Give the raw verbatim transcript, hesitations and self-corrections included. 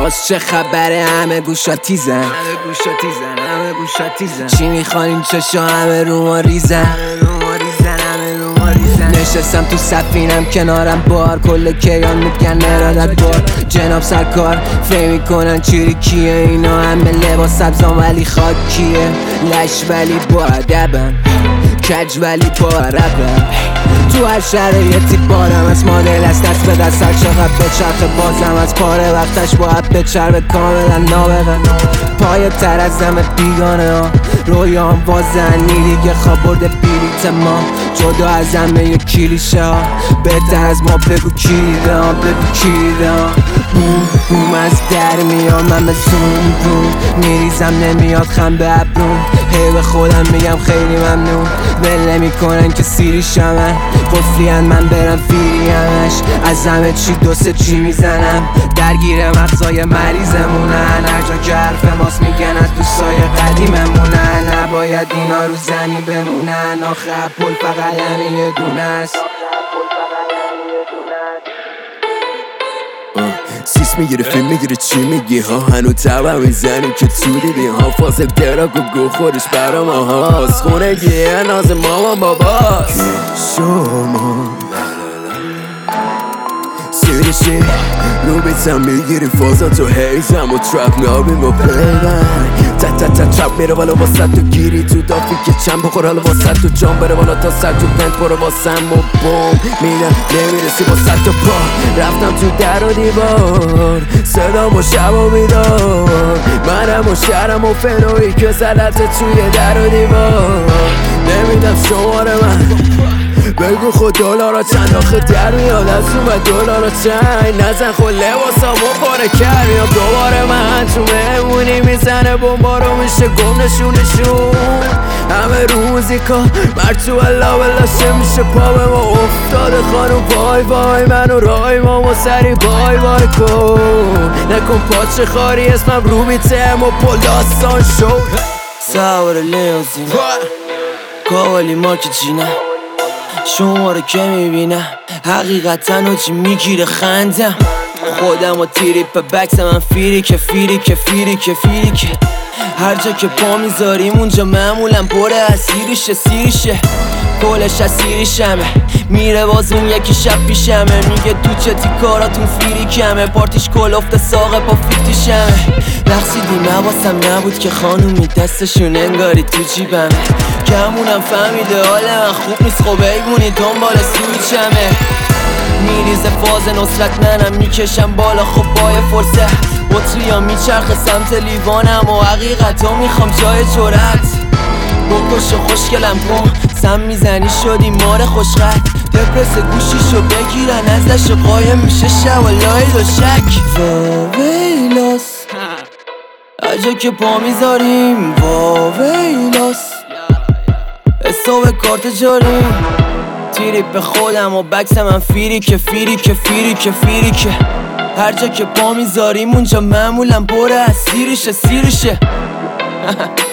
باز چه خبره همه گوشا تیزن همه گوشا تیزن همه گوشا تیزن چی میخوان این چشا همه رو ما ریزن نشستم تو سفینم کنارم بار کل کیان میگن ارادت بار جناب سرکار فهم میکنن چیری کیه اینا همه لباس سبزان ولی خاکیه لش ولی با ادبم کج ولی با عربم تو هر شرایطی بارم از مادل از دست به دست هر چقدر به چرخ بازم از پاره وقتش باید به چربه کاملا نابغه پای تر از دم بیگانه ها رویام وازنی دیگه خواب برده بیلیت ما جدا از همه یه کلیشه ها بهتر از ما بگو کلیده ها بگو کلیده ها بوم بوم از در میام من به زوم بوم میریزم نمیاد خم به ابروم هی به خودم میگم خیلی ممنون ول نمیکنن که سیری شمن قفلیان من برم فیری همش از همه چی دو سه چی میزنم درگیر مغزای مریضمونن هر جا که حرف ماست میگن از دوستای قدیممونن نباید اینا رو زنی بمونن آخه پل فقط همین یه دونه است سیس میگیره فیلم میگیره چی میگی ها هنو تبا میزنی که تو دیدی ها فاصل دراک و گو خودش برا ما هاست خونه گیه ناز ماما باباست شما سیریشی رو بیتم میگیری فازا تو هیزم و ترپ میابیم و پیبن تا تا تا ترپ میره بالا واسه تو گیری تو دافی که چند بخور حالا واسه تو جان بره بالا تا سر تو پنت برو واسم و بوم میدن نمیرسی واسه تو پا رفتم تو در و دیوار صدام و شب و بیدار منم و شهرم و فنوی که زدت توی در و دیوار نمیدم شماره من بگو خود دلارا چند آخه در میاد از اون دلارا چند نزن خود لباسامو پاره کرد میام دوباره من تو مهمونی میزنه بمبا رو میشه گم نشون نشون همه رو موزیکا مرد تو الله بلاشه میشه پا به ما افتاده خانم وای وای منو رای مامو سری وای وای کن نکن پاچه خاری اسمم روبیتم و پل داستان شد سوار لیوزینه کاوالی مارک جینه شما رو که میبینم حقیقتا و چی میگیره خندم خودم و تریپ بکس من فیری که فیری که فیری که فیری که هر جا که پا میذاریم اونجا معمولا پره از سیریشه سیریشه کلش از سیریشمه میره باز اون یکی شب پیشمه میگه تو چتی کاراتون فیری کمه پارتیش کلفت ساقه با فیفتیشمه رقصیدیم حواسم نبود که خانومی دستشون انگاری تو جیبمه کمونم فهمیده حال من خوب نیست خب ایگونی دنبال سویچمه میریزه فاز نصرت منم میکشم بالا خب با یه فرصت بطریا میچرخه سمت لیوانم و حقیقتا میخوام جای جرأت بکش و خوشگلم کن سم میزنی شدی مار خوشقد دپرس گوشیشو بگیرن ازش قایم میشه شب و لاید و شک واویلاس اجا که پا میذاریم واویلاس حساب کارت جاریم تریپ به خودم و بکس من فیری که فیری که فیری که فیری که هر جا که پا میذاریم اونجا معمولا پر از سیریشه سیریشه